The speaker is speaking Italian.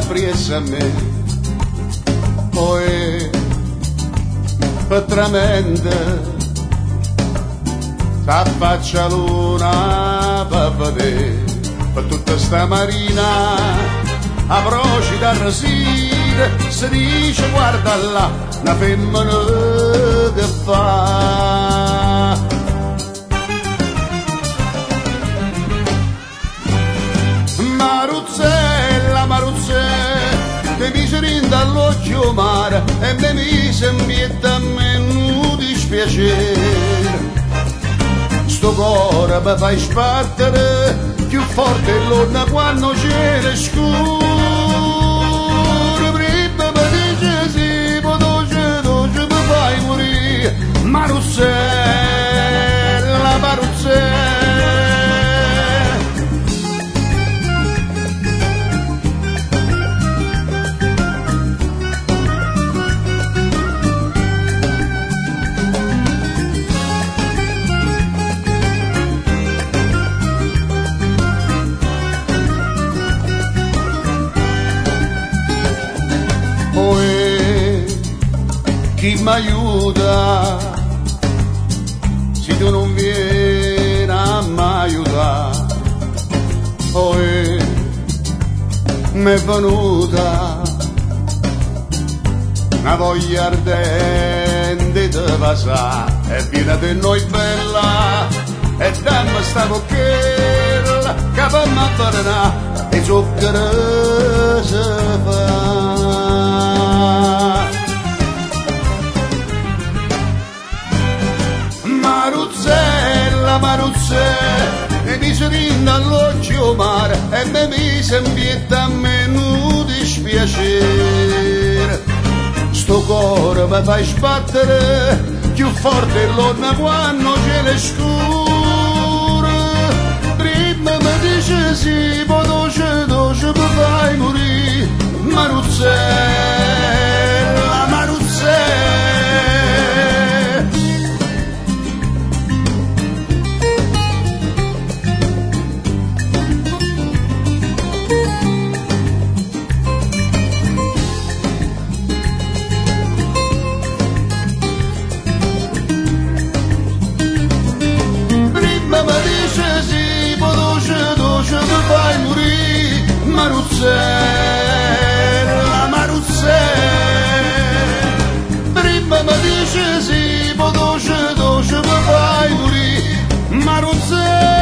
appresso a me, poi petramente s'affaccia luna per vedere, per tutta sta marina a broci da reside, si dice guarda là, una femmina che fa. Maruzzella, Maruzzella, che mi si rinda all'occhio mare e mi sembra a me un dispiacere. Sto cuore mi fai sbattere più forte l'orna quando c'è le scure. Prima mi dice sì, poi doce mi fai morire. Maruzzella, Maruzzella. Chi mi aiuta, se tu non vieni a mi aiutare, poi mi è venuta una voglia ardente di passare, e viene di noi bella, e dammi sta bocchella, che per me avvelenare, e zucchero si fa. Maruzzella, Maruzzella, e mi si rinda all'occhio mare e mi sembra a me un dispiacere. Sto cuore mi fai sbattere più forte l'orna quando c'è le scure. Prima mi dice sì, poi doce mi fai morire. Maruzzella, Maruzzella. Fai morire, Maruzzella, Maruzzella. Prima mi dice sì, poi doce mi fai morire, Maruzzella.